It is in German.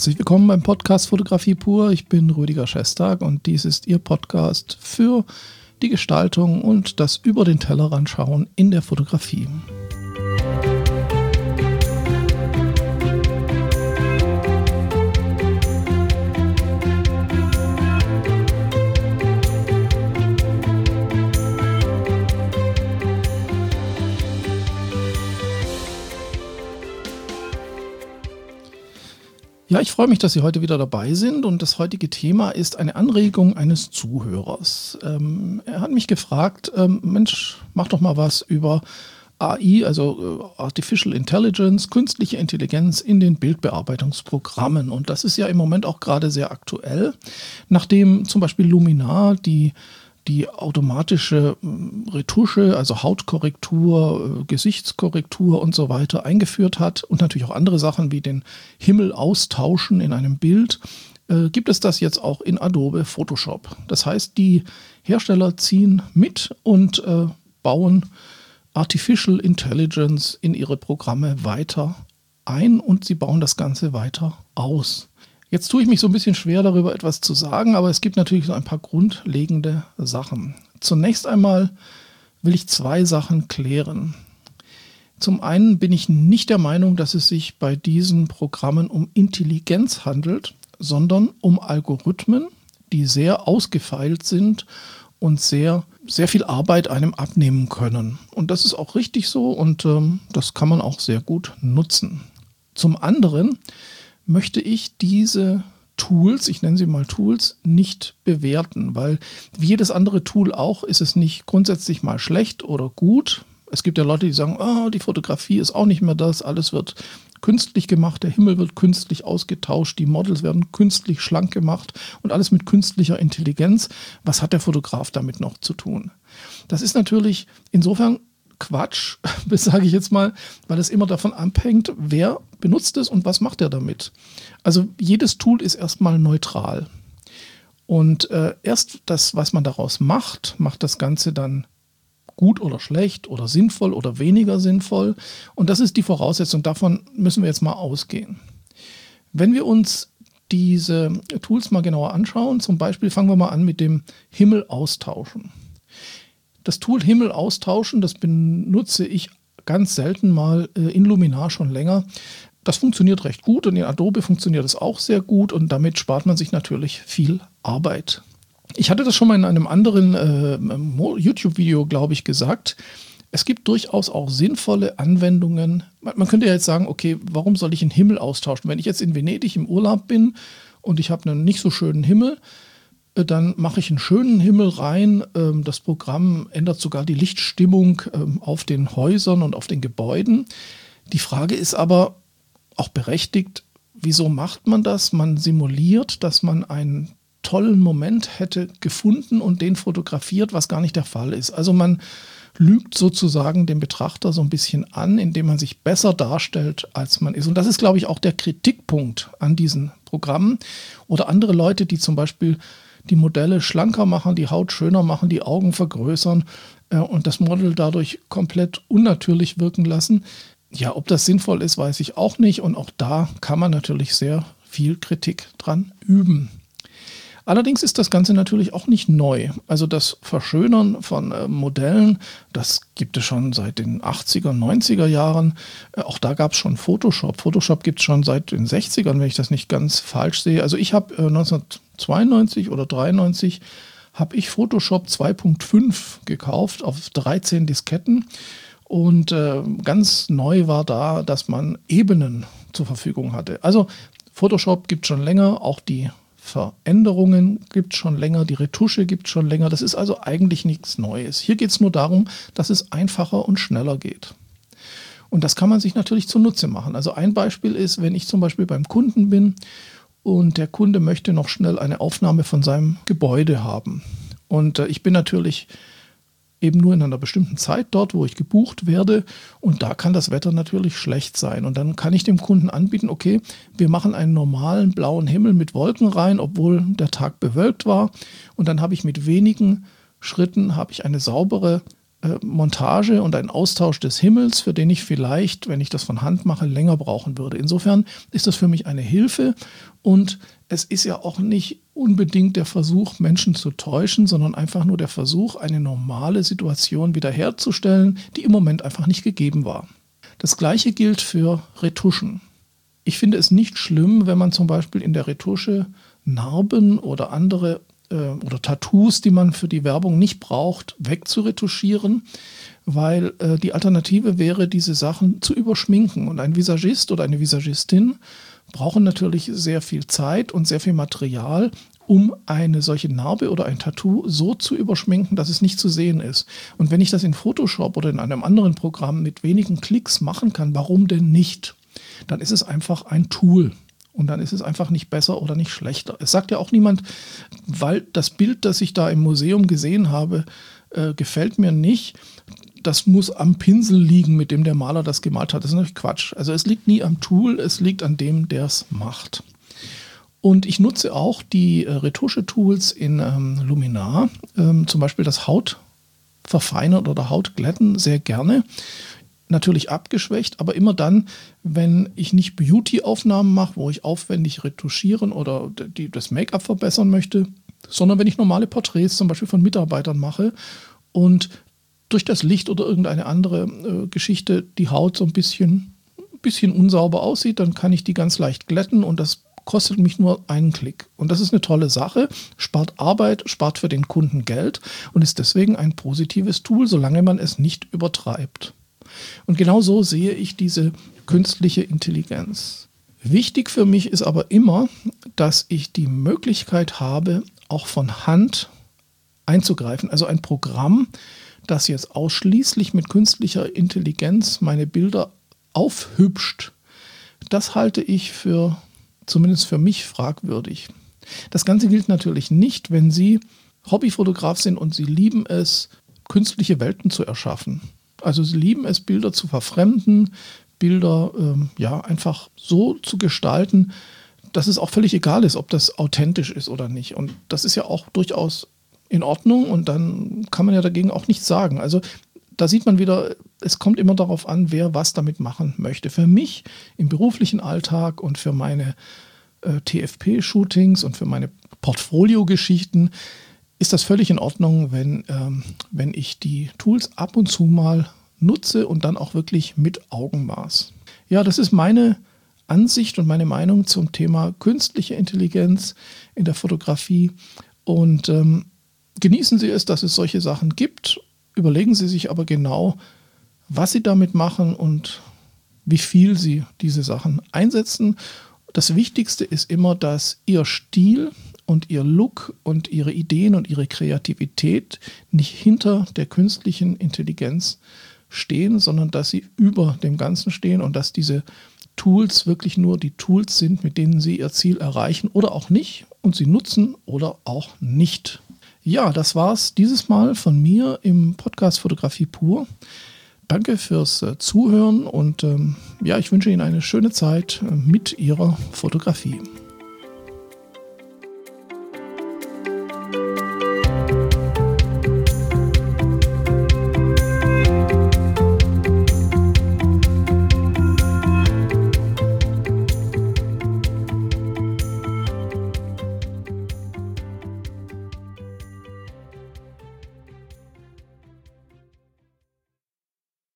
Herzlich willkommen beim Podcast Fotografie pur. Ich bin Rüdiger Schestag und dies ist Ihr Podcast für die Gestaltung und das über den Tellerrand schauen in der Fotografie. Ja, ich freue mich, dass Sie heute wieder dabei sind und das heutige Thema ist eine Anregung eines Zuhörers. Er hat mich gefragt, Mensch, mach doch mal was über AI, also Artificial Intelligence, künstliche Intelligenz in den Bildbearbeitungsprogrammen. Und das ist ja im Moment auch gerade sehr aktuell, nachdem zum Beispiel Luminar die automatische Retusche, also Hautkorrektur, Gesichtskorrektur und so weiter eingeführt hat und natürlich auch andere Sachen wie den Himmel austauschen in einem Bild, gibt es das jetzt auch in Adobe Photoshop. Das heißt, die Hersteller ziehen mit und bauen Artificial Intelligence in ihre Programme weiter ein und sie bauen das Ganze weiter aus. Jetzt tue ich mich so ein bisschen schwer, darüber etwas zu sagen, aber es gibt natürlich so ein paar grundlegende Sachen. Zunächst einmal will ich zwei Sachen klären. Zum einen bin ich nicht der Meinung, dass es sich bei diesen Programmen um Intelligenz handelt, sondern um Algorithmen, die sehr ausgefeilt sind und sehr viel Arbeit einem abnehmen können. Und das ist auch richtig so und das kann man auch sehr gut nutzen. Zum anderen möchte ich diese Tools, ich nenne sie mal Tools, nicht bewerten, weil wie jedes andere Tool auch, ist es nicht grundsätzlich mal schlecht oder gut. Es gibt ja Leute, die sagen, die Fotografie ist auch nicht mehr das, alles wird künstlich gemacht, der Himmel wird künstlich ausgetauscht, die Models werden künstlich schlank gemacht und alles mit künstlicher Intelligenz. Was hat der Fotograf damit noch zu tun? Das ist natürlich insofern Quatsch, sage ich jetzt mal, weil es immer davon abhängt, wer benutzt es und was macht er damit. Also jedes Tool ist erstmal neutral. Und erst das, was man daraus macht das Ganze dann gut oder schlecht oder sinnvoll oder weniger sinnvoll. Und das ist die Voraussetzung, davon müssen wir jetzt mal ausgehen. Wenn wir uns diese Tools mal genauer anschauen, zum Beispiel fangen wir mal an mit dem Himmel austauschen. Das Tool Himmel austauschen, das benutze ich ganz selten mal in Luminar schon länger. Das funktioniert recht gut und in Adobe funktioniert es auch sehr gut und damit spart man sich natürlich viel Arbeit. Ich hatte das schon mal in einem anderen YouTube-Video, glaube ich, gesagt. Es gibt durchaus auch sinnvolle Anwendungen. Man könnte ja jetzt sagen, okay, warum soll ich einen Himmel austauschen? Wenn ich jetzt in Venedig im Urlaub bin und ich habe einen nicht so schönen Himmel, dann mache ich einen schönen Himmel rein. Das Programm ändert sogar die Lichtstimmung auf den Häusern und auf den Gebäuden. Die Frage ist aber auch berechtigt, wieso macht man das? Man simuliert, dass man einen tollen Moment hätte gefunden und den fotografiert, was gar nicht der Fall ist. Also man lügt sozusagen den Betrachter so ein bisschen an, indem man sich besser darstellt, als man ist. Und das ist, glaube ich, auch der Kritikpunkt an diesen Programmen oder andere Leute, die zum Beispiel die Modelle schlanker machen, die Haut schöner machen, die Augen vergrößern und das Model dadurch komplett unnatürlich wirken lassen. Ja, ob das sinnvoll ist, weiß ich auch nicht. Und auch da kann man natürlich sehr viel Kritik dran üben. Allerdings ist das Ganze natürlich auch nicht neu. Also das Verschönern von Modellen, das gibt es schon seit den 80er, 90er Jahren. Auch da gab es schon Photoshop. Photoshop gibt es schon seit den 60ern, wenn ich das nicht ganz falsch sehe. Also ich habe 1992 oder 93 habe ich Photoshop 2.5 gekauft auf 13 Disketten. Und ganz neu war da, dass man Ebenen zur Verfügung hatte. Also Photoshop gibt es schon länger, auch die Veränderungen gibt es schon länger, die Retusche gibt es schon länger. Das ist also eigentlich nichts Neues. Hier geht es nur darum, dass es einfacher und schneller geht. Und das kann man sich natürlich zunutze machen. Also ein Beispiel ist, wenn ich zum Beispiel beim Kunden bin und der Kunde möchte noch schnell eine Aufnahme von seinem Gebäude haben. Und ich bin natürlich eben nur in einer bestimmten Zeit dort, wo ich gebucht werde. Und da kann das Wetter natürlich schlecht sein. Und dann kann ich dem Kunden anbieten, okay, wir machen einen normalen blauen Himmel mit Wolken rein, obwohl der Tag bewölkt war. Und dann habe ich mit wenigen Schritten eine saubere Montage und ein Austausch des Himmels, für den ich vielleicht, wenn ich das von Hand mache, länger brauchen würde. Insofern ist das für mich eine Hilfe und es ist ja auch nicht unbedingt der Versuch, Menschen zu täuschen, sondern einfach nur der Versuch, eine normale Situation wiederherzustellen, die im Moment einfach nicht gegeben war. Das Gleiche gilt für Retuschen. Ich finde es nicht schlimm, wenn man zum Beispiel in der Retusche Narben oder andere oder Tattoos, die man für die Werbung nicht braucht, wegzuretuschieren, weil die Alternative wäre, diese Sachen zu überschminken. Und ein Visagist oder eine Visagistin brauchen natürlich sehr viel Zeit und sehr viel Material, um eine solche Narbe oder ein Tattoo so zu überschminken, dass es nicht zu sehen ist. Und wenn ich das in Photoshop oder in einem anderen Programm mit wenigen Klicks machen kann, warum denn nicht? Dann ist es einfach ein Tool. Und dann ist es einfach nicht besser oder nicht schlechter. Es sagt ja auch niemand, weil das Bild, das ich da im Museum gesehen habe, gefällt mir nicht. Das muss am Pinsel liegen, mit dem der Maler das gemalt hat. Das ist natürlich Quatsch. Also es liegt nie am Tool, es liegt an dem, der es macht. Und ich nutze auch die Retusche-Tools in Luminar, zum Beispiel das Hautverfeinern oder Hautglätten sehr gerne. Natürlich abgeschwächt, aber immer dann, wenn ich nicht Beauty-Aufnahmen mache, wo ich aufwendig retuschieren oder das Make-up verbessern möchte, sondern wenn ich normale Porträts zum Beispiel von Mitarbeitern mache und durch das Licht oder irgendeine andere Geschichte die Haut so ein bisschen unsauber aussieht, dann kann ich die ganz leicht glätten und das kostet mich nur einen Klick. Und das ist eine tolle Sache, spart Arbeit, spart für den Kunden Geld und ist deswegen ein positives Tool, solange man es nicht übertreibt. Und genau so sehe ich diese künstliche Intelligenz. Wichtig für mich ist aber immer, dass ich die Möglichkeit habe, auch von Hand einzugreifen. Also ein Programm, das jetzt ausschließlich mit künstlicher Intelligenz meine Bilder aufhübscht, das halte ich zumindest für mich fragwürdig. Das Ganze gilt natürlich nicht, wenn Sie Hobbyfotograf sind und Sie lieben es, künstliche Welten zu erschaffen. Also sie lieben es, Bilder zu verfremden, Bilder einfach so zu gestalten, dass es auch völlig egal ist, ob das authentisch ist oder nicht. Und das ist ja auch durchaus in Ordnung und dann kann man ja dagegen auch nichts sagen. Also da sieht man wieder, es kommt immer darauf an, wer was damit machen möchte. Für mich im beruflichen Alltag und für meine TFP-Shootings und für meine Portfolio-Geschichten ist das völlig in Ordnung, wenn ich die Tools ab und zu mal nutze und dann auch wirklich mit Augenmaß. Ja, das ist meine Ansicht und meine Meinung zum Thema künstliche Intelligenz in der Fotografie. Und genießen Sie es, dass es solche Sachen gibt. Überlegen Sie sich aber genau, was Sie damit machen und wie viel Sie diese Sachen einsetzen. Das Wichtigste ist immer, dass Ihr Stil und Ihr Look und Ihre Ideen und Ihre Kreativität nicht hinter der künstlichen Intelligenz stehen, sondern dass sie über dem Ganzen stehen und dass diese Tools wirklich nur die Tools sind, mit denen Sie Ihr Ziel erreichen oder auch nicht und Sie nutzen oder auch nicht. Ja, das war's dieses Mal von mir im Podcast Fotografie pur. Danke fürs Zuhören und ich wünsche Ihnen eine schöne Zeit mit Ihrer Fotografie.